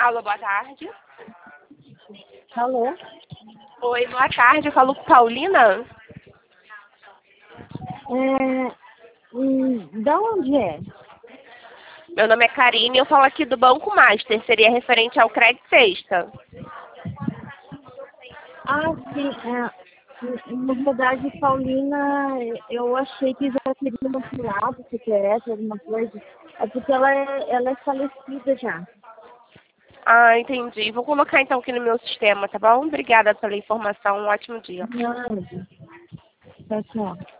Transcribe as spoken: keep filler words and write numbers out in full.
Alô, boa tarde. Alô? Oi, boa tarde. Eu falo com Paulina. É, hum, da onde é? Meu nome é Karine e eu falo aqui do Banco Master. Seria referente ao crédito sexta. Ah, sim. É, na verdade, Paulina, eu achei que já teria manipulado o C P F, alguma coisa. É porque ela é, ela é falecida já. Ah, entendi. Vou colocar então aqui no meu sistema, tá bom? Obrigada pela informação. Um ótimo dia. Nada. Tchau, tchau.